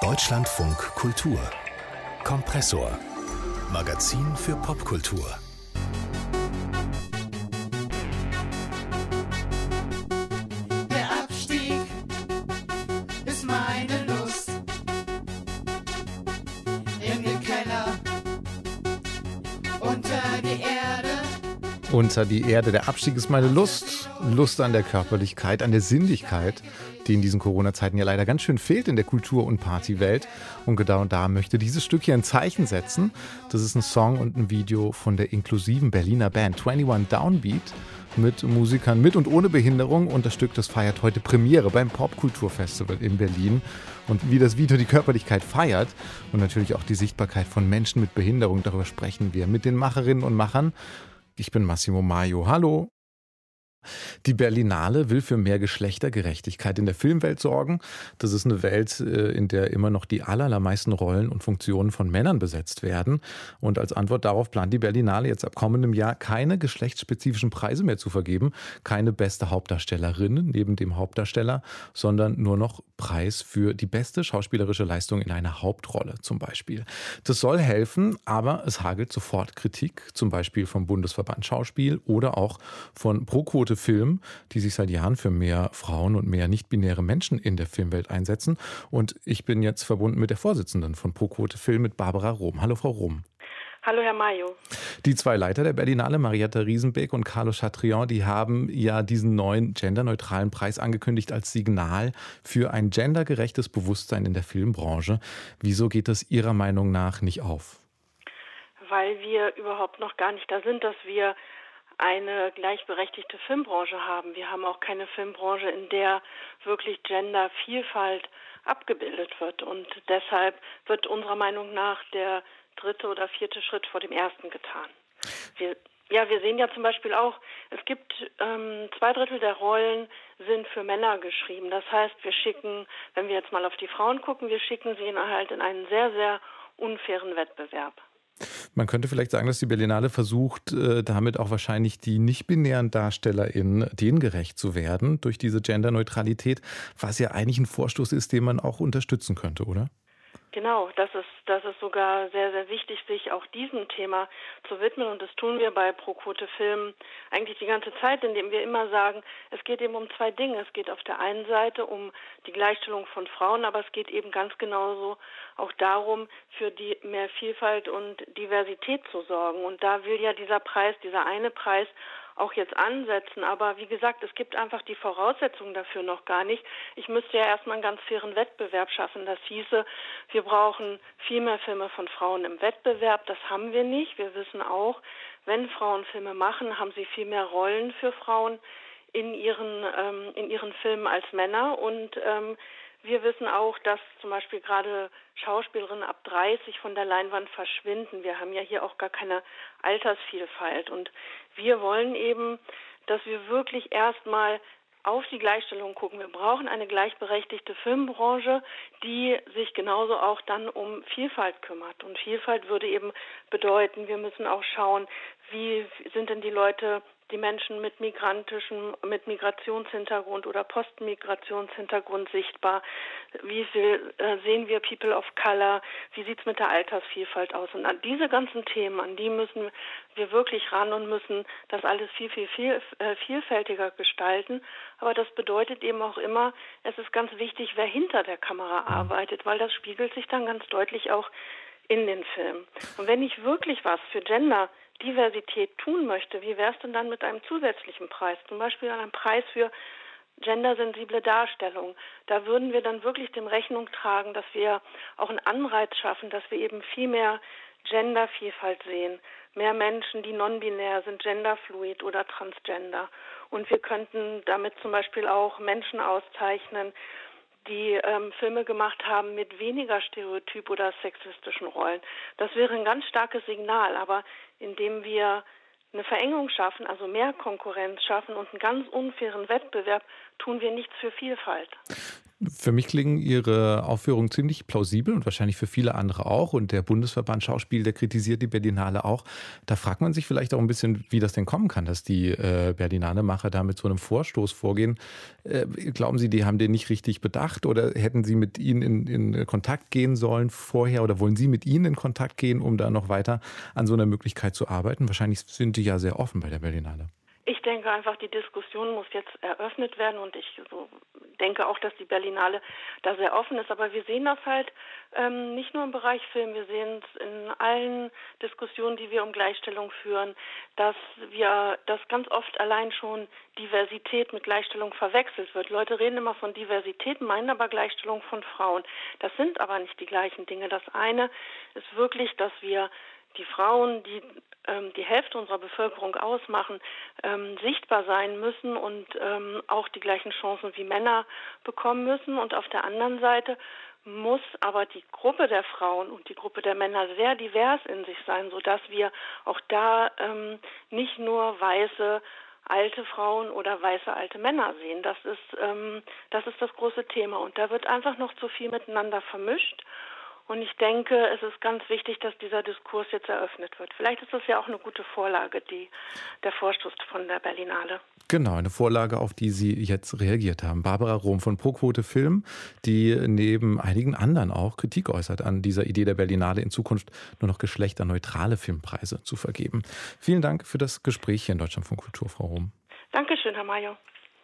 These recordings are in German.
Deutschlandfunk Kultur Kompressor. Magazin für Popkultur. Der Abstieg ist meine Lust. In den Keller, unter die Erde. Unter die Erde. Der Abstieg ist meine Lust. Lust an der Körperlichkeit, an der Sinnlichkeit, die in diesen Corona-Zeiten ja leider ganz schön fehlt in der Kultur- und Partywelt. Und genau da möchte dieses Stück hier ein Zeichen setzen. Das ist ein Song und ein Video von der inklusiven Berliner Band 21 Downbeat mit Musikern mit und ohne Behinderung. Und das Stück, das feiert heute Premiere beim Popkulturfestival in Berlin. Und wie das Video die Körperlichkeit feiert und natürlich auch die Sichtbarkeit von Menschen mit Behinderung, darüber sprechen wir mit den Macherinnen und Machern. Ich bin Massimo Maio. Hallo. Die Berlinale will für mehr Geschlechtergerechtigkeit in der Filmwelt sorgen. Das ist eine Welt, in der immer noch die allermeisten Rollen und Funktionen von Männern besetzt werden. Und als Antwort darauf plant die Berlinale jetzt ab kommendem Jahr keine geschlechtsspezifischen Preise mehr zu vergeben. Keine beste Hauptdarstellerin neben dem Hauptdarsteller, sondern nur noch Preis für die beste schauspielerische Leistung in einer Hauptrolle zum Beispiel. Das soll helfen, aber es hagelt sofort Kritik, zum Beispiel vom Bundesverband Schauspiel oder auch von ProQuote Film, die sich seit Jahren für mehr Frauen und mehr nicht-binäre Menschen in der Filmwelt einsetzen. Und ich bin jetzt verbunden mit der Vorsitzenden von ProQuote Film, mit Barbara Rohm. Hallo, Frau Rohm. Hallo, Herr Maio. Die zwei Leiter der Berlinale, Marietta Riesenbeek und Carlos Chatrian, die haben ja diesen neuen genderneutralen Preis angekündigt als Signal für ein gendergerechtes Bewusstsein in der Filmbranche. Wieso geht das Ihrer Meinung nach nicht auf? Weil wir überhaupt noch gar nicht da sind, dass wir eine gleichberechtigte Filmbranche haben. Wir haben auch keine Filmbranche, in der wirklich Gendervielfalt abgebildet wird. Und deshalb wird unserer Meinung nach der dritte oder vierte Schritt vor dem ersten getan. Wir sehen ja zum Beispiel auch, es gibt 2/3 der Rollen sind für Männer geschrieben. Das heißt, wir schicken, wenn wir jetzt mal auf die Frauen gucken, wir schicken sie halt in einen sehr, sehr unfairen Wettbewerb. Man könnte vielleicht sagen, dass die Berlinale versucht, damit auch wahrscheinlich die nicht-binären DarstellerInnen denen gerecht zu werden durch diese Genderneutralität, was ja eigentlich ein Vorstoß ist, den man auch unterstützen könnte, oder? Genau, das ist sogar sehr, sehr wichtig, sich auch diesem Thema zu widmen. Und das tun wir bei ProQuote Film eigentlich die ganze Zeit, indem wir immer sagen, es geht eben um zwei Dinge. Es geht auf der einen Seite um die Gleichstellung von Frauen, aber es geht eben ganz genauso auch darum, für die mehr Vielfalt und Diversität zu sorgen. Und da will ja dieser eine Preis, auch jetzt ansetzen. Aber wie gesagt, es gibt einfach die Voraussetzungen dafür noch gar nicht. Ich müsste ja erstmal einen ganz fairen Wettbewerb schaffen. Das hieße, wir brauchen viel mehr Filme von Frauen im Wettbewerb. Das haben wir nicht. Wir wissen auch, wenn Frauen Filme machen, haben sie viel mehr Rollen für Frauen in ihren Filmen als Männer. Und wir wissen auch, dass zum Beispiel gerade Schauspielerinnen ab 30 von der Leinwand verschwinden. Wir haben ja hier auch gar keine Altersvielfalt. Und wir wollen eben, dass wir wirklich erstmal auf die Gleichstellung gucken. Wir brauchen eine gleichberechtigte Filmbranche, die sich genauso auch dann um Vielfalt kümmert. Und Vielfalt würde eben bedeuten, wir müssen auch schauen, wie sind denn die Menschen mit Migrationshintergrund oder Postmigrationshintergrund sichtbar? Wie viel sehen wir People of Color? Wie sieht's mit der Altersvielfalt aus? Und an diese ganzen Themen, an die müssen wir wirklich ran und müssen das alles viel vielfältiger gestalten. Aber das bedeutet eben auch immer, es ist ganz wichtig, wer hinter der Kamera arbeitet, weil das spiegelt sich dann ganz deutlich auch in den Filmen. Und wenn ich wirklich was für Genderdiversität tun möchte, wie wäre es denn dann mit einem zusätzlichen Preis? Zum Beispiel einem Preis für gendersensible Darstellung. Da würden wir dann wirklich dem Rechnung tragen, dass wir auch einen Anreiz schaffen, dass wir eben viel mehr Gendervielfalt sehen. Mehr Menschen, die non-binär sind, genderfluid oder transgender. Und wir könnten damit zum Beispiel auch Menschen auszeichnen, die Filme gemacht haben mit weniger stereotyp oder sexistischen Rollen. Das wäre ein ganz starkes Signal, aber indem wir eine Verengung schaffen, also mehr Konkurrenz schaffen und einen ganz unfairen Wettbewerb, tun wir nichts für Vielfalt. Für mich klingen Ihre Aufführungen ziemlich plausibel und wahrscheinlich für viele andere auch. Und der Bundesverband Schauspiel, der kritisiert die Berlinale auch. Da fragt man sich vielleicht auch ein bisschen, wie das denn kommen kann, dass die Berlinale-Macher da mit so einem Vorstoß vorgehen. Glauben Sie, die haben den nicht richtig bedacht oder hätten Sie mit ihnen in Kontakt gehen sollen vorher oder wollen Sie mit ihnen in Kontakt gehen, um da noch weiter an so einer Möglichkeit zu arbeiten? Wahrscheinlich sind die ja sehr offen bei der Berlinale. Ich denke einfach, die Diskussion muss jetzt eröffnet werden und ich denke auch, dass die Berlinale da sehr offen ist. Aber wir sehen das halt nicht nur im Bereich Film, wir sehen es in allen Diskussionen, die wir um Gleichstellung führen, dass ganz oft allein schon Diversität mit Gleichstellung verwechselt wird. Leute reden immer von Diversität, meinen aber Gleichstellung von Frauen. Das sind aber nicht die gleichen Dinge. Das eine ist wirklich, dass wir die Frauen, die die Hälfte unserer Bevölkerung ausmachen, sichtbar sein müssen und auch die gleichen Chancen wie Männer bekommen müssen. Und auf der anderen Seite muss aber die Gruppe der Frauen und die Gruppe der Männer sehr divers in sich sein, sodass wir auch da nicht nur weiße alte Frauen oder weiße alte Männer sehen. Das ist das große Thema. Und da wird einfach noch zu viel miteinander vermischt. Und ich denke, es ist ganz wichtig, dass dieser Diskurs jetzt eröffnet wird. Vielleicht ist das ja auch eine gute Vorlage, der Vorstoß von der Berlinale. Genau, eine Vorlage, auf die Sie jetzt reagiert haben. Barbara Rohm von ProQuote Film, die neben einigen anderen auch Kritik äußert an dieser Idee der Berlinale, in Zukunft nur noch geschlechterneutrale Filmpreise zu vergeben. Vielen Dank für das Gespräch hier in Deutschlandfunk Kultur, Frau Rohm. Dankeschön, Herr Mayer.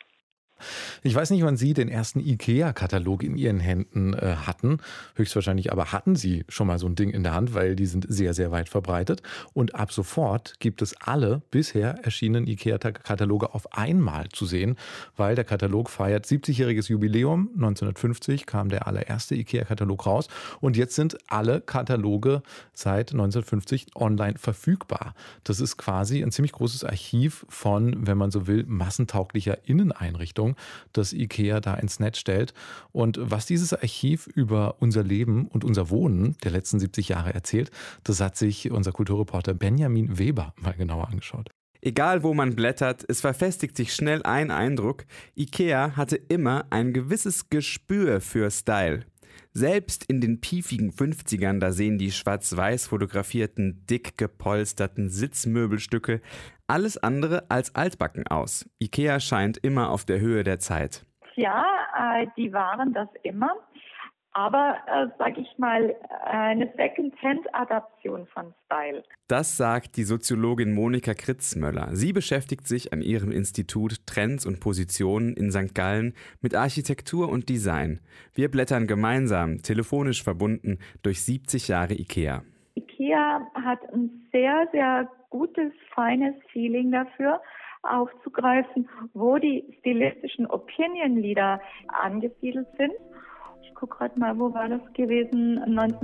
Ich weiß nicht, wann Sie den ersten IKEA-Katalog in Ihren Händen hatten. Höchstwahrscheinlich aber hatten Sie schon mal so ein Ding in der Hand, weil die sind sehr, sehr weit verbreitet. Und ab sofort gibt es alle bisher erschienenen IKEA-Kataloge auf einmal zu sehen, weil der Katalog feiert 70-jähriges Jubiläum. 1950 kam der allererste IKEA-Katalog raus. Und jetzt sind alle Kataloge seit 1950 online verfügbar. Das ist quasi ein ziemlich großes Archiv von, wenn man so will, massentauglicher Inneneinrichtungen, das IKEA da ins Netz stellt. Und was dieses Archiv über unser Leben und unser Wohnen der letzten 70 Jahre erzählt, das hat sich unser Kulturreporter Benjamin Weber mal genauer angeschaut. Egal wo man blättert, es verfestigt sich schnell ein Eindruck: IKEA hatte immer ein gewisses Gespür für Style. Selbst in den piefigen 50ern, da sehen die schwarz-weiß fotografierten, dick gepolsterten Sitzmöbelstücke alles andere als altbacken aus. IKEA scheint immer auf der Höhe der Zeit. Ja, die waren das immer. Aber, sag ich mal, eine Second-Hand-Adaption von Style. Das sagt die Soziologin Monika Kritzmöller. Sie beschäftigt sich an ihrem Institut Trends und Positionen in St. Gallen mit Architektur und Design. Wir blättern gemeinsam, telefonisch verbunden, durch 70 Jahre IKEA. IKEA hat ein sehr, sehr gutes, feines Feeling dafür, aufzugreifen, wo die stilistischen Opinion Leader angesiedelt sind. Ich gucke gerade mal, wo war das gewesen?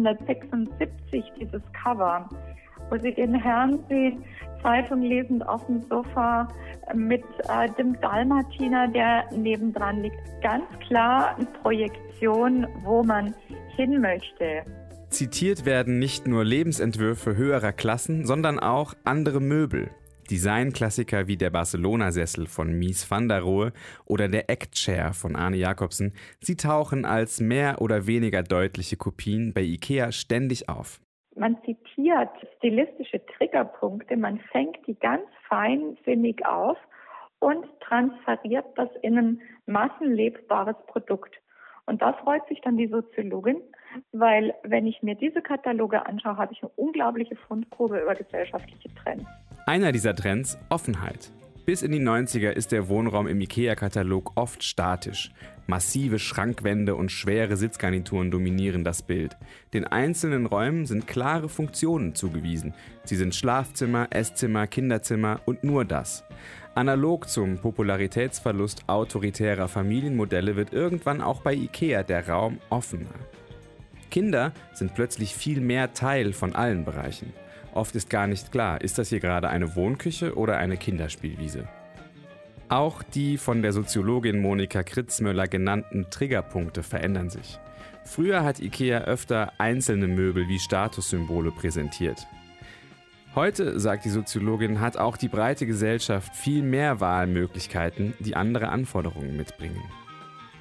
1976, dieses Cover, wo Sie den Herrn sehen, Zeitung lesend auf dem Sofa mit dem Dalmatiner, der nebendran liegt. Ganz klar eine Projektion, wo man hin möchte. Zitiert werden nicht nur Lebensentwürfe höherer Klassen, sondern auch andere Möbel. Designklassiker wie der Barcelona-Sessel von Mies van der Rohe oder der Eck-Chair von Arne Jacobsen, sie tauchen als mehr oder weniger deutliche Kopien bei IKEA ständig auf. Man zitiert stilistische Triggerpunkte, man fängt die ganz feinsinnig auf und transferiert das in ein massenlebbares Produkt. Und da freut sich dann die Soziologin, weil wenn ich mir diese Kataloge anschaue, habe ich eine unglaubliche Fundgrube über gesellschaftliche Trends. Einer dieser Trends: Offenheit. Bis in die 90er ist der Wohnraum im IKEA-Katalog oft statisch. Massive Schrankwände und schwere Sitzgarnituren dominieren das Bild. Den einzelnen Räumen sind klare Funktionen zugewiesen. Sie sind Schlafzimmer, Esszimmer, Kinderzimmer und nur das. Analog zum Popularitätsverlust autoritärer Familienmodelle wird irgendwann auch bei IKEA der Raum offener. Kinder sind plötzlich viel mehr Teil von allen Bereichen. Oft ist gar nicht klar, ist das hier gerade eine Wohnküche oder eine Kinderspielwiese. Auch die von der Soziologin Monika Kritzmöller genannten Triggerpunkte verändern sich. Früher hat IKEA öfter einzelne Möbel wie Statussymbole präsentiert. Heute, sagt die Soziologin, hat auch die breite Gesellschaft viel mehr Wahlmöglichkeiten, die andere Anforderungen mitbringen.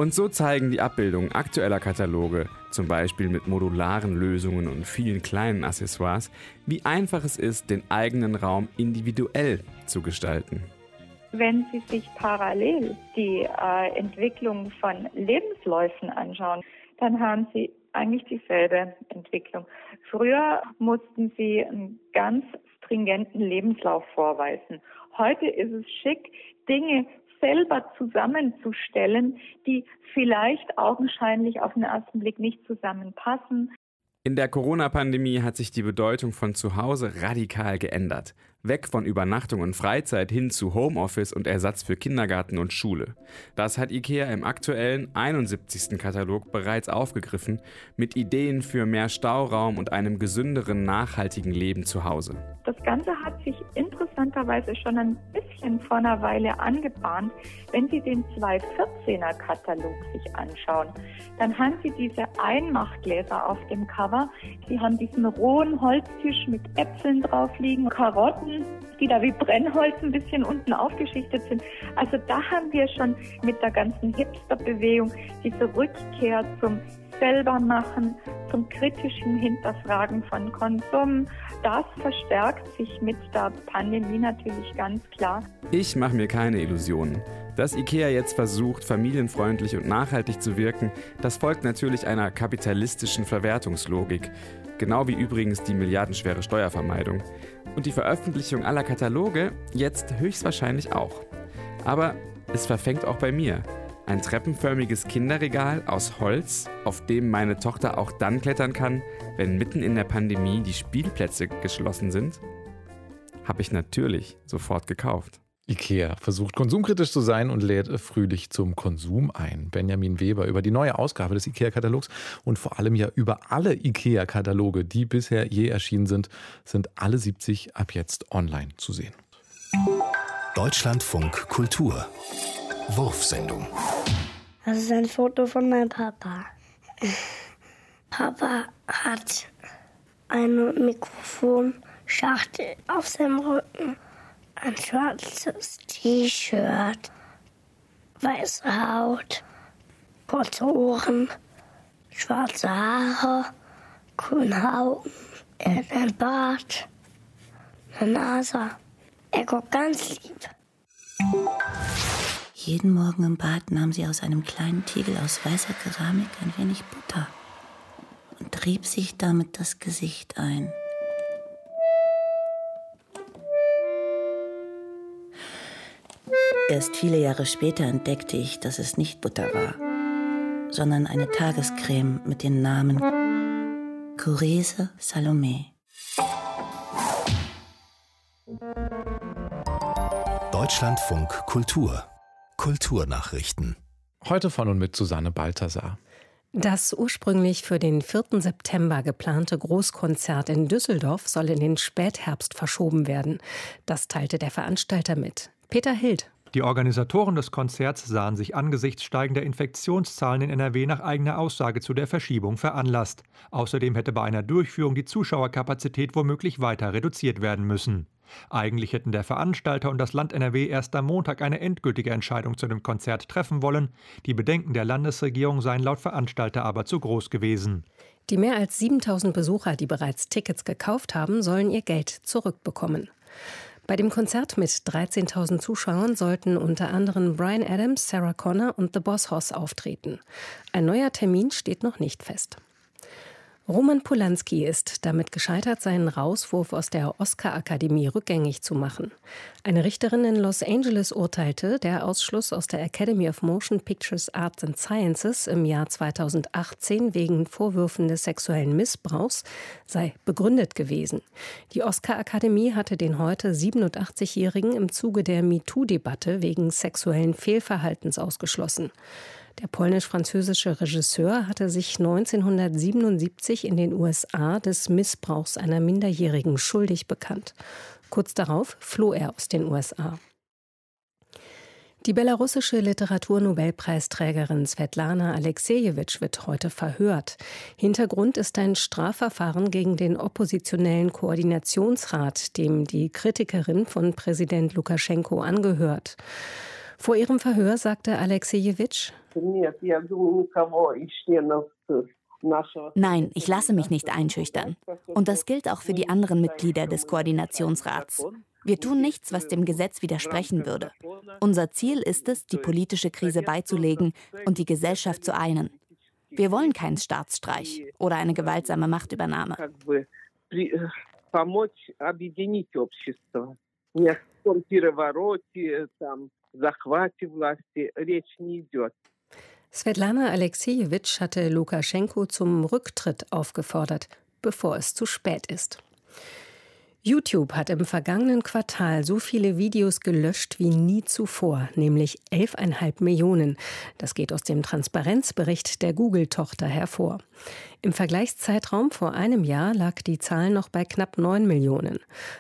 Und so zeigen die Abbildungen aktueller Kataloge, zum Beispiel mit modularen Lösungen und vielen kleinen Accessoires, wie einfach es ist, den eigenen Raum individuell zu gestalten. Wenn Sie sich parallel die Entwicklung von Lebensläufen anschauen, dann haben Sie eigentlich dieselbe Entwicklung. Früher mussten Sie einen ganz stringenten Lebenslauf vorweisen. Heute ist es schick, Dinge selber zusammenzustellen, die vielleicht augenscheinlich auf den ersten Blick nicht zusammenpassen. In der Corona-Pandemie hat sich die Bedeutung von Zuhause radikal geändert. Weg von Übernachtung und Freizeit hin zu Homeoffice und Ersatz für Kindergarten und Schule. Das hat IKEA im aktuellen 71. Katalog bereits aufgegriffen, mit Ideen für mehr Stauraum und einem gesünderen, nachhaltigen Leben zu Hause. Das Ganze hat sich interessanterweise schon ein bisschen vor einer Weile angebahnt. Wenn Sie den 214er Katalog sich anschauen, dann haben Sie diese Einmachgläser auf dem Cover. Sie haben diesen rohen Holztisch mit Äpfeln drauf liegen, Karotten, die da wie Brennholz ein bisschen unten aufgeschichtet sind. Also da haben wir schon mit der ganzen Hipster-Bewegung diese Rückkehr zum Selbermachen, zum kritischen Hinterfragen von Konsum. Das verstärkt sich mit der Pandemie natürlich ganz klar. Ich mache mir keine Illusionen. Dass IKEA jetzt versucht, familienfreundlich und nachhaltig zu wirken, das folgt natürlich einer kapitalistischen Verwertungslogik. Genau wie übrigens die milliardenschwere Steuervermeidung. Und die Veröffentlichung aller Kataloge jetzt höchstwahrscheinlich auch. Aber es verfängt auch bei mir. Ein treppenförmiges Kinderregal aus Holz, auf dem meine Tochter auch dann klettern kann, wenn mitten in der Pandemie die Spielplätze geschlossen sind, habe ich natürlich sofort gekauft. IKEA versucht konsumkritisch zu sein und lädt fröhlich zum Konsum ein. Benjamin Weber über die neue Ausgabe des IKEA-Katalogs und vor allem ja über alle IKEA-Kataloge, die bisher je erschienen sind alle 70 ab jetzt online zu sehen. Deutschlandfunk Kultur. Wurfsendung. Das ist ein Foto von meinem Papa. Papa hat eine Mikrofonschachtel auf seinem Rücken, ein schwarzes T-Shirt, weiße Haut, kurze Ohren, schwarze Haare, grüne Augen, er hat einen Bart, eine Nase. Er guckt ganz lieb. Jeden Morgen im Bad nahm sie aus einem kleinen Tiegel aus weißer Keramik ein wenig Butter und rieb sich damit das Gesicht ein. Erst viele Jahre später entdeckte ich, dass es nicht Butter war, sondern eine Tagescreme mit dem Namen Correse Salome. Deutschlandfunk Kultur. Kulturnachrichten. Heute von und mit Susanne Balthasar. Das ursprünglich für den 4. September geplante Großkonzert in Düsseldorf soll in den Spätherbst verschoben werden. Das teilte der Veranstalter mit. Peter Hild. Die Organisatoren des Konzerts sahen sich angesichts steigender Infektionszahlen in NRW nach eigener Aussage zu der Verschiebung veranlasst. Außerdem hätte bei einer Durchführung die Zuschauerkapazität womöglich weiter reduziert werden müssen. Eigentlich hätten der Veranstalter und das Land NRW erst am Montag eine endgültige Entscheidung zu dem Konzert treffen wollen. Die Bedenken der Landesregierung seien laut Veranstalter aber zu groß gewesen. Die mehr als 7.000 Besucher, die bereits Tickets gekauft haben, sollen ihr Geld zurückbekommen. Bei dem Konzert mit 13.000 Zuschauern sollten unter anderem Bryan Adams, Sarah Connor und The Boss Hoss auftreten. Ein neuer Termin steht noch nicht fest. Roman Polanski ist damit gescheitert, seinen Rauswurf aus der Oscar-Akademie rückgängig zu machen. Eine Richterin in Los Angeles urteilte, der Ausschluss aus der Academy of Motion Pictures Arts and Sciences im Jahr 2018 wegen Vorwürfen des sexuellen Missbrauchs sei begründet gewesen. Die Oscar-Akademie hatte den heute 87-Jährigen im Zuge der MeToo-Debatte wegen sexuellen Fehlverhaltens ausgeschlossen. Der polnisch-französische Regisseur hatte sich 1977 in den USA des Missbrauchs einer Minderjährigen schuldig bekannt. Kurz darauf floh er aus den USA. Die belarussische Literaturnobelpreisträgerin Svetlana Aleksejewitsch wird heute verhört. Hintergrund ist ein Strafverfahren gegen den oppositionellen Koordinationsrat, dem die Kritikerin von Präsident Lukaschenko angehört. Vor ihrem Verhör sagte Aleksejewitsch: Nein, ich lasse mich nicht einschüchtern. Und das gilt auch für die anderen Mitglieder des Koordinationsrats. Wir tun nichts, was dem Gesetz widersprechen würde. Unser Ziel ist es, die politische Krise beizulegen und die Gesellschaft zu einen. Wir wollen keinen Staatsstreich oder eine gewaltsame Machtübernahme. Svetlana Alexejewitsch hatte Lukaschenko zum Rücktritt aufgefordert, bevor es zu spät ist. YouTube hat im vergangenen Quartal so viele Videos gelöscht wie nie zuvor, nämlich 11,5 Millionen. Das geht aus dem Transparenzbericht der Google-Tochter hervor. Im Vergleichszeitraum vor einem Jahr lag die Zahl noch bei knapp 9 Millionen.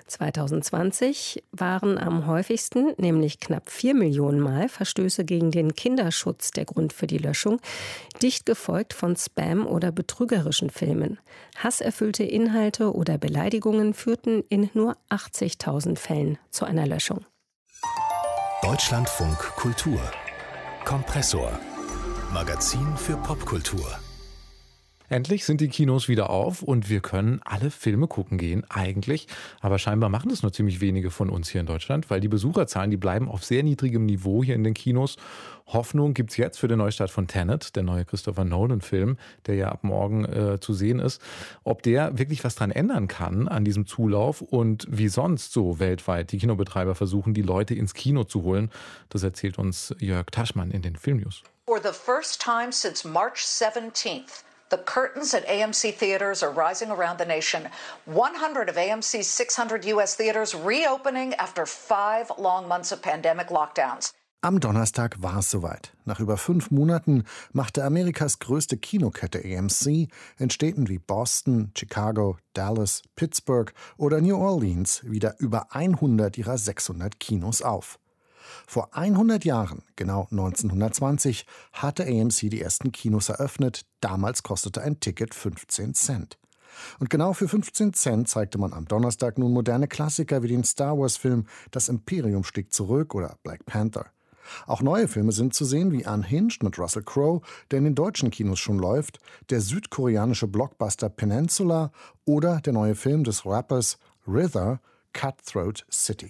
2020 waren am häufigsten, nämlich knapp 4 Millionen Mal, Verstöße gegen den Kinderschutz der Grund für die Löschung, dicht gefolgt von Spam oder betrügerischen Filmen. Hasserfüllte Inhalte oder Beleidigungen führten in nur 80.000 Fällen zu einer Löschung. Deutschlandfunk Kultur. Kompressor. Magazin für Popkultur. Endlich sind die Kinos wieder auf und wir können alle Filme gucken gehen, eigentlich. Aber scheinbar machen das nur ziemlich wenige von uns hier in Deutschland, weil die Besucherzahlen, die bleiben auf sehr niedrigem Niveau hier in den Kinos. Hoffnung gibt es jetzt für den Neustart von Tenet, der neue Christopher Nolan-Film, der ja ab morgen zu sehen ist. Ob der wirklich was dran ändern kann an diesem Zulauf und wie sonst so weltweit die Kinobetreiber versuchen, die Leute ins Kino zu holen, das erzählt uns Jörg Taschmann in den Filmnews. For the first time since March 17th, the curtains at AMC theaters are rising around the nation. 100 of AMC's 600 U.S. theaters reopening after 5 long months of pandemic lockdowns. Am Donnerstag war es soweit. Nach über 5 Monaten machte Amerikas größte Kinokette AMC in Städten wie Boston, Chicago, Dallas, Pittsburgh oder New Orleans wieder über 100 ihrer 600 Kinos auf. Vor 100 Jahren, genau 1920, hatte AMC die ersten Kinos eröffnet. Damals kostete ein Ticket 15 Cent. Und genau für 15 Cent zeigte man am Donnerstag nun moderne Klassiker wie den Star-Wars-Film Das Imperium schlägt zurück oder Black Panther. Auch neue Filme sind zu sehen wie Unhinged mit Russell Crowe, der in den deutschen Kinos schon läuft, der südkoreanische Blockbuster Peninsula oder der neue Film des Rappers RZA, Cutthroat City.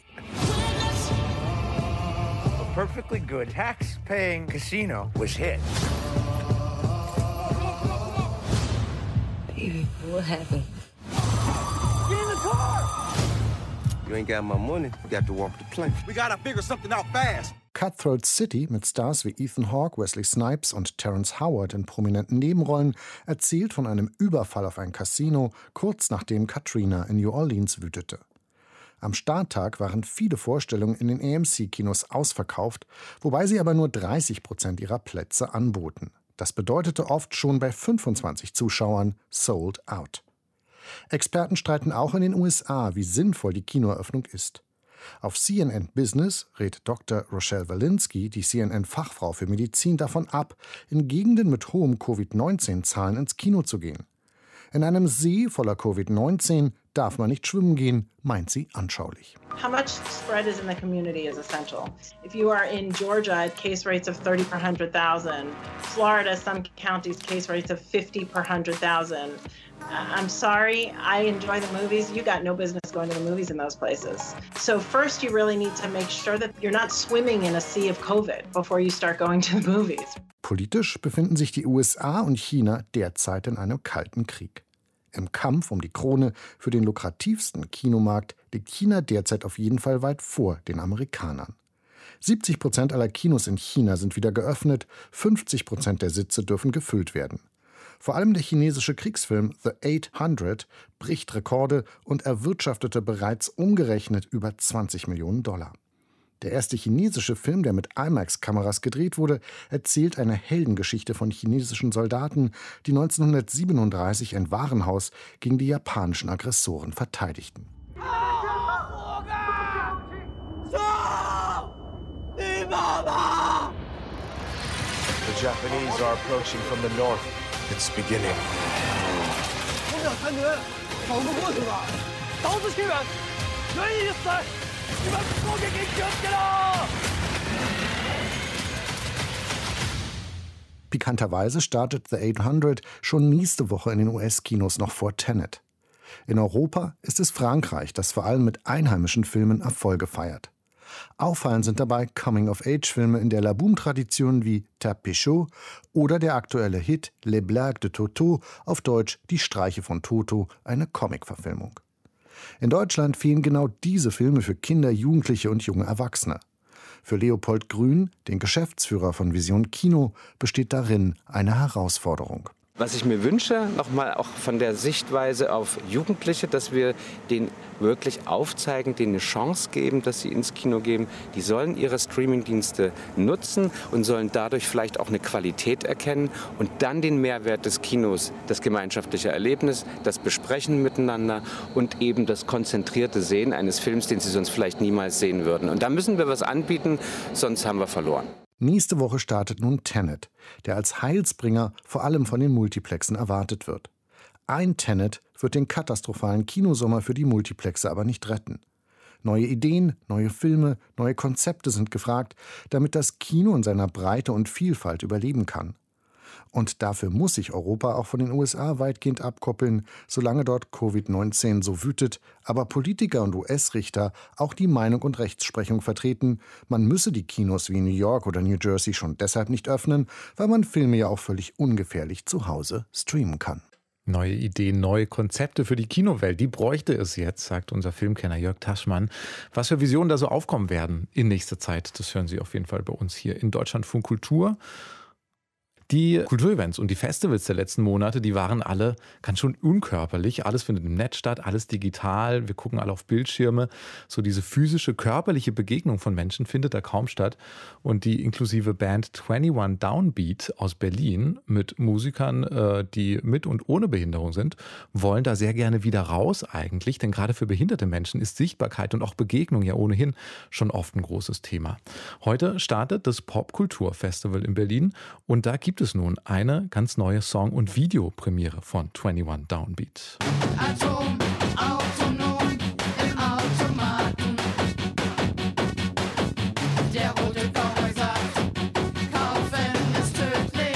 Perfectly good tax-paying casino was hit. Baby, what happened? Get in the car! You ain't got my money. You got to walk the plank. We gotta figure something out fast. Cutthroat City mit Stars wie Ethan Hawke, Wesley Snipes und Terrence Howard in prominenten Nebenrollen erzählt von einem Überfall auf ein Casino, kurz nachdem Katrina in New Orleans wütete. Am Starttag waren viele Vorstellungen in den AMC-Kinos ausverkauft, wobei sie aber nur 30% ihrer Plätze anboten. Das bedeutete oft schon bei 25 Zuschauern sold out. Experten streiten auch in den USA, wie sinnvoll die Kinoeröffnung ist. Auf CNN Business rät Dr. Rochelle Walensky, die CNN-Fachfrau für Medizin, davon ab, in Gegenden mit hohen Covid-19-Zahlen ins Kino zu gehen. In einem See voller Covid-19 darf man nicht schwimmen gehen, meint sie anschaulich. How much spread is in the community is essential. If you are in Georgia at case rates of 30 per 100,000, Florida, some counties case rates of 50 per 100,000. I'm sorry, I enjoy the movies. You got no business going to the movies in those places. So first you really need to make sure that you're not swimming in a sea of COVID before you start going to the movies. Politisch befinden sich die USA und China derzeit in einem kalten Krieg. Im Kampf um die Krone für den lukrativsten Kinomarkt liegt China derzeit auf jeden Fall weit vor den Amerikanern. 70% aller Kinos in China sind wieder geöffnet, 50% der Sitze dürfen gefüllt werden. Vor allem der chinesische Kriegsfilm The 800 bricht Rekorde und erwirtschaftete bereits umgerechnet über 20 Millionen $. Der erste chinesische Film, der mit IMAX-Kameras gedreht wurde, erzählt eine Heldengeschichte von chinesischen Soldaten, die 1937 ein Warenhaus gegen die japanischen Aggressoren verteidigten. The Japanese are approaching from the north. It's beginning. Pikanterweise startet The 800 schon nächste Woche in den US-Kinos noch vor Tenet. In Europa ist es Frankreich, das vor allem mit einheimischen Filmen Erfolge feiert. Auffallend sind dabei Coming-of-Age-Filme in der Laboum-Tradition wie Terre Péchot oder der aktuelle Hit Les Blagues de Toto, auf Deutsch Die Streiche von Toto, eine Comic-Verfilmung. In Deutschland fehlen genau diese Filme für Kinder, Jugendliche und junge Erwachsene. Für Leopold Grün, den Geschäftsführer von Vision Kino, besteht darin eine Herausforderung. Was ich mir wünsche, nochmal auch von der Sichtweise auf Jugendliche, dass wir denen wirklich aufzeigen, denen eine Chance geben, dass sie ins Kino gehen. Die sollen ihre Streamingdienste nutzen und sollen dadurch vielleicht auch eine Qualität erkennen und dann den Mehrwert des Kinos, das gemeinschaftliche Erlebnis, das Besprechen miteinander und eben das konzentrierte Sehen eines Films, den sie sonst vielleicht niemals sehen würden. Und da müssen wir was anbieten, sonst haben wir verloren. Nächste Woche startet nun Tenet, der als Heilsbringer vor allem von den Multiplexen erwartet wird. Ein Tenet wird den katastrophalen Kinosommer für die Multiplexe aber nicht retten. Neue Ideen, neue Filme, neue Konzepte sind gefragt, damit das Kino in seiner Breite und Vielfalt überleben kann. Und dafür muss sich Europa auch von den USA weitgehend abkoppeln, solange dort Covid-19 so wütet, aber Politiker und US-Richter auch die Meinung und Rechtsprechung vertreten, man müsse die Kinos wie New York oder New Jersey schon deshalb nicht öffnen, weil man Filme ja auch völlig ungefährlich zu Hause streamen kann. Neue Ideen, neue Konzepte für die Kinowelt, die bräuchte es jetzt, sagt unser Filmkenner Jörg Taschmann. Was für Visionen da so aufkommen werden in nächster Zeit, das hören Sie auf jeden Fall bei uns hier in Deutschlandfunk Kultur. Die Kulturevents und die Festivals der letzten Monate, die waren alle ganz schön unkörperlich. Alles findet im Netz statt, alles digital. Wir gucken alle auf Bildschirme. So diese physische, körperliche Begegnung von Menschen findet da kaum statt. Und die inklusive Band 21 Downbeat aus Berlin mit Musikern, die mit und ohne Behinderung sind, wollen da sehr gerne wieder raus eigentlich. Denn gerade für behinderte Menschen ist Sichtbarkeit und auch Begegnung ja ohnehin schon oft ein großes Thema. Heute startet das Popkulturfestival in Berlin und da gibt es nun eine ganz neue Song- und Videopremiere von 21 Downbeat. Atom, autonom im Automaten. Der rote Cowboy sagt, kaufen ist tödlich.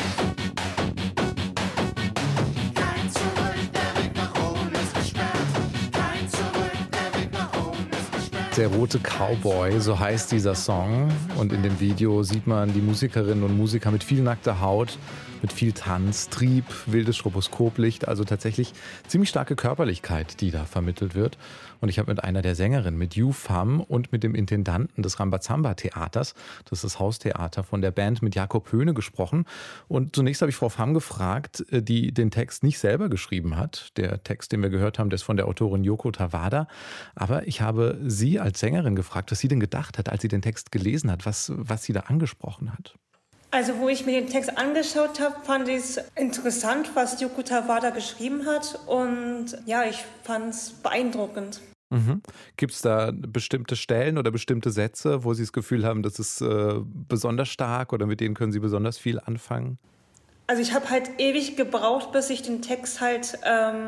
Kein Zurück, der Weg nach oben ist gesperrt. Kein Zurück, der Weg nach oben ist gesperrt. Der rote Cowboy, so heißt dieser Song. Und in dem Video sieht man die Musikerinnen und Musiker mit viel nackter Haut, mit viel Tanz, Trieb, wildes Stroboskoplicht, also tatsächlich ziemlich starke Körperlichkeit, die da vermittelt wird. Und ich habe mit einer der Sängerinnen, mit Yu Pham und mit dem Intendanten des Rambazamba-Theaters, das ist das Haustheater von der Band, mit Jakob Höhne gesprochen. Und zunächst habe ich Frau Pham gefragt, die den Text nicht selber geschrieben hat. Der Text, den wir gehört haben, der ist von der Autorin Yoko Tawada. Aber ich habe sie als Sängerin gefragt, was sie denn gedacht hat, als sie den Text gelesen hat, was sie da angesprochen hat. Also wo ich mir den Text angeschaut habe, fand ich es interessant, was Yoko Tawada geschrieben hat. Und ja, ich fand es beeindruckend. Gibt es da bestimmte Stellen oder bestimmte Sätze, wo Sie das Gefühl haben, das ist besonders stark oder mit denen können Sie besonders viel anfangen? Also ich habe halt ewig gebraucht, bis ich den Text halt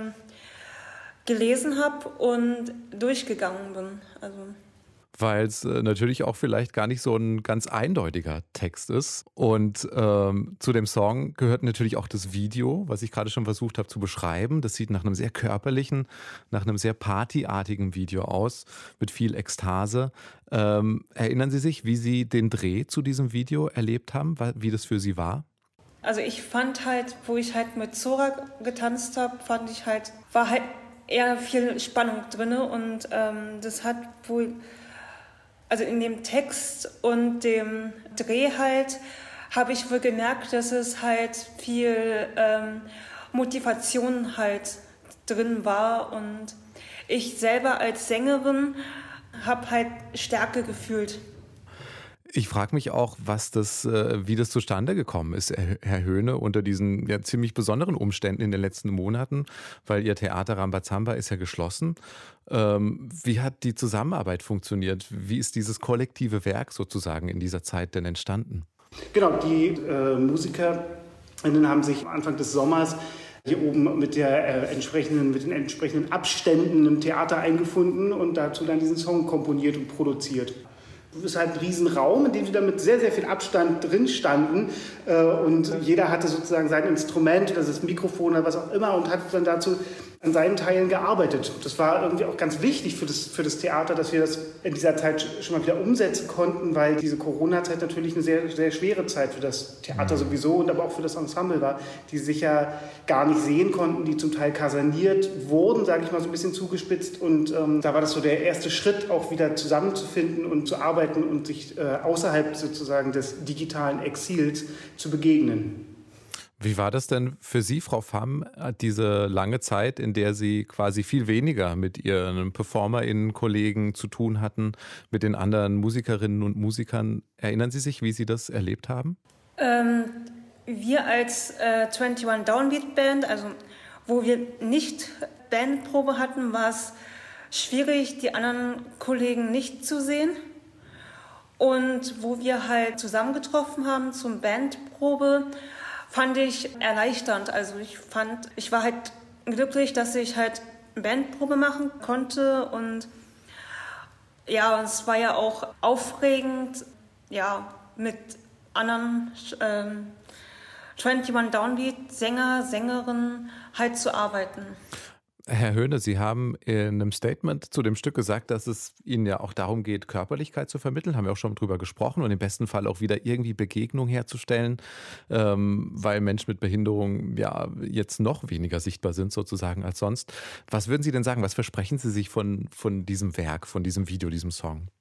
gelesen habe und durchgegangen bin. Also weil es natürlich auch vielleicht gar nicht so ein ganz eindeutiger Text ist. Und zu dem Song gehört natürlich auch das Video, was ich gerade schon versucht habe zu beschreiben. Das sieht nach einem sehr körperlichen, nach einem sehr partyartigen Video aus, mit viel Ekstase. Erinnern Sie sich, wie Sie den Dreh zu diesem Video erlebt haben, wie das für Sie war? Also ich fand halt, wo ich halt mit Zora getanzt habe, war halt eher viel Spannung drin. Und das hat wohl... Also in dem Text und dem Dreh halt habe ich wohl gemerkt, dass es halt viel Motivation halt drin war und ich selber als Sängerin habe halt Stärke gefühlt. Ich frage mich auch, wie das zustande gekommen ist, Herr Höhne, unter diesen ja ziemlich besonderen Umständen in den letzten Monaten, weil Ihr Theater Rambazamba ist ja geschlossen. Wie hat die Zusammenarbeit funktioniert? Wie ist dieses kollektive Werk sozusagen in dieser Zeit denn entstanden? Genau, die MusikerInnen haben sich Anfang des Sommers hier oben mit den entsprechenden Abständen im Theater eingefunden und dazu dann diesen Song komponiert und produziert. Es ist halt ein Riesenraum, in dem sie dann mit sehr, sehr viel Abstand drin standen und jeder hatte sozusagen sein Instrument, das Mikrofon oder was auch immer und hat dann dazu an seinen Teilen gearbeitet. Das war irgendwie auch ganz wichtig für das Theater, dass wir das in dieser Zeit schon mal wieder umsetzen konnten, weil diese Corona-Zeit natürlich eine sehr, sehr schwere Zeit für das Theater sowieso und aber auch für das Ensemble war, die sich ja gar nicht sehen konnten, die zum Teil kaserniert wurden, sage ich mal so ein bisschen zugespitzt. Und da war das so der erste Schritt, auch wieder zusammenzufinden und zu arbeiten und sich außerhalb sozusagen des digitalen Exils zu begegnen. Wie war das denn für Sie, Frau Pham, diese lange Zeit, in der Sie quasi viel weniger mit Ihren PerformerInnen-Kollegen zu tun hatten, mit den anderen Musikerinnen und Musikern? Erinnern Sie sich, wie Sie das erlebt haben? Wir als 21 Downbeat Band, also wo wir nicht Bandprobe hatten, war es schwierig, die anderen Kollegen nicht zu sehen. Und wo wir halt zusammengetroffen haben zum Bandprobe, fand ich erleichternd. Also ich war halt glücklich, dass ich halt eine Bandprobe machen konnte und ja, es war ja auch aufregend, ja, mit anderen 21 Downbeat Sänger, Sängerinnen halt zu arbeiten. Herr Höhne, Sie haben in einem Statement zu dem Stück gesagt, dass es Ihnen ja auch darum geht, Körperlichkeit zu vermitteln. Haben wir auch schon drüber gesprochen und im besten Fall auch wieder irgendwie Begegnung herzustellen, weil Menschen mit Behinderung ja jetzt noch weniger sichtbar sind sozusagen als sonst. Was würden Sie denn sagen? Was versprechen Sie sich von diesem Werk, von diesem Video, diesem Song?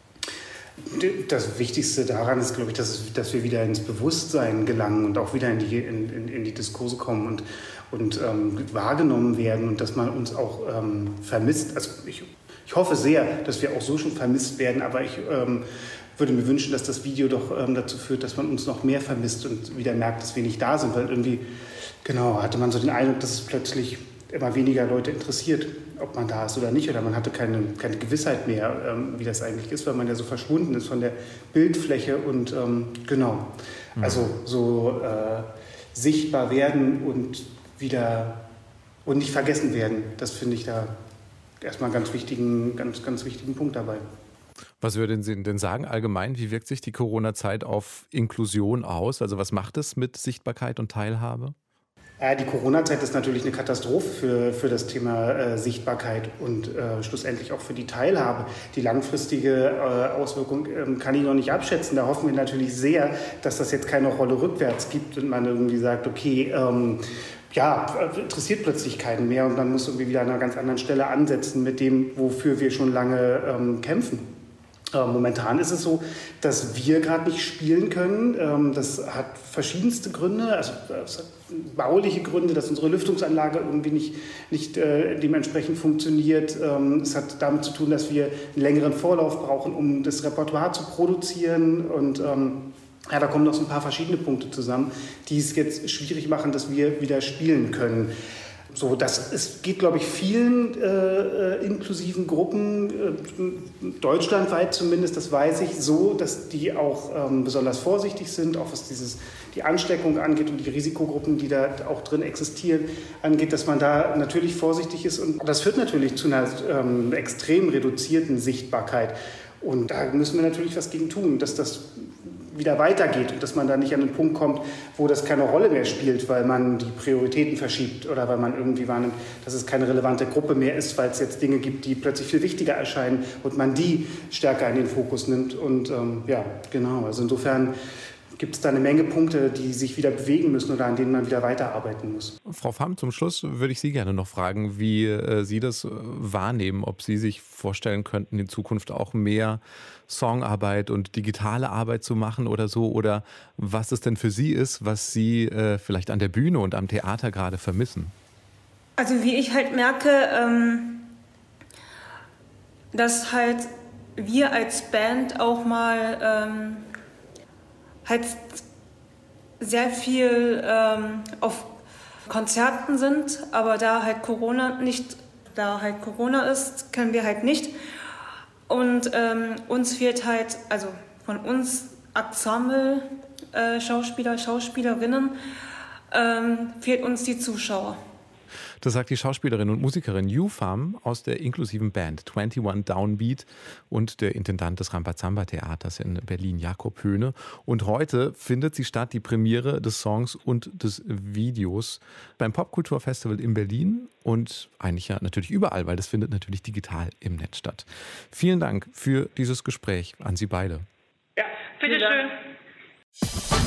Das Wichtigste daran ist, glaube ich, dass wir wieder ins Bewusstsein gelangen und auch wieder in die Diskurse kommen und wahrgenommen werden und dass man uns auch vermisst. Also ich hoffe sehr, dass wir auch so schon vermisst werden, aber ich würde mir wünschen, dass das Video doch dazu führt, dass man uns noch mehr vermisst und wieder merkt, dass wir nicht da sind, weil irgendwie, genau, hatte man so den Eindruck, dass es plötzlich immer weniger Leute interessiert, ob man da ist oder nicht, oder man hatte keine Gewissheit mehr, wie das eigentlich ist, weil man ja so verschwunden ist von der Bildfläche und genau, also so sichtbar werden und wieder und nicht vergessen werden, das finde ich da erstmal einen ganz wichtigen Punkt dabei. Was würden Sie denn sagen allgemein, wie wirkt sich die Corona-Zeit auf Inklusion aus? Also was macht es mit Sichtbarkeit und Teilhabe? Die Corona-Zeit ist natürlich eine Katastrophe für das Thema Sichtbarkeit und schlussendlich auch für die Teilhabe. Die langfristige Auswirkung kann ich noch nicht abschätzen. Da hoffen wir natürlich sehr, dass das jetzt keine Rolle rückwärts gibt und man irgendwie sagt, okay, interessiert plötzlich keinen mehr und man muss irgendwie wieder an einer ganz anderen Stelle ansetzen mit dem, wofür wir schon lange kämpfen. Momentan ist es so, dass wir gerade nicht spielen können. Das hat verschiedenste Gründe, also es hat bauliche Gründe, dass unsere Lüftungsanlage irgendwie nicht dementsprechend funktioniert. Es hat damit zu tun, dass wir einen längeren Vorlauf brauchen, um das Repertoire zu produzieren und da kommen noch so ein paar verschiedene Punkte zusammen, die es jetzt schwierig machen, dass wir wieder spielen können. So, es geht, glaube ich, vielen inklusiven Gruppen, deutschlandweit zumindest, das weiß ich, so, dass die auch besonders vorsichtig sind, auch was die Ansteckung angeht und die Risikogruppen, die da auch drin existieren, angeht, dass man da natürlich vorsichtig ist. Und das führt natürlich zu einer extrem reduzierten Sichtbarkeit. Und da müssen wir natürlich was gegen tun, dass das wieder weitergeht und dass man da nicht an den Punkt kommt, wo das keine Rolle mehr spielt, weil man die Prioritäten verschiebt oder weil man irgendwie wahrnimmt, dass es keine relevante Gruppe mehr ist, weil es jetzt Dinge gibt, die plötzlich viel wichtiger erscheinen und man die stärker in den Fokus nimmt. Und genau, also insofern gibt es da eine Menge Punkte, die sich wieder bewegen müssen oder an denen man wieder weiterarbeiten muss. Frau Pham, zum Schluss würde ich Sie gerne noch fragen, wie Sie das wahrnehmen, ob Sie sich vorstellen könnten, in Zukunft auch mehr Songarbeit und digitale Arbeit zu machen oder so, oder was es denn für Sie ist, was Sie vielleicht an der Bühne und am Theater gerade vermissen. Also wie ich halt merke, dass halt wir als Band auch mal halt sehr viel auf Konzerten sind, aber da halt Corona ist, können wir halt nicht. Und uns fehlt halt, also von uns Ensemble, Schauspieler, Schauspielerinnen, fehlt uns die Zuschauer. Das sagt die Schauspielerin und Musikerin Yufam aus der inklusiven Band 21 Downbeat und der Intendant des Rambazamba-Theaters in Berlin, Jakob Höhne. Und heute findet sie statt, die Premiere des Songs und des Videos beim Popkulturfestival in Berlin und eigentlich ja natürlich überall, weil das findet natürlich digital im Netz statt. Vielen Dank für dieses Gespräch an Sie beide. Ja, bitteschön.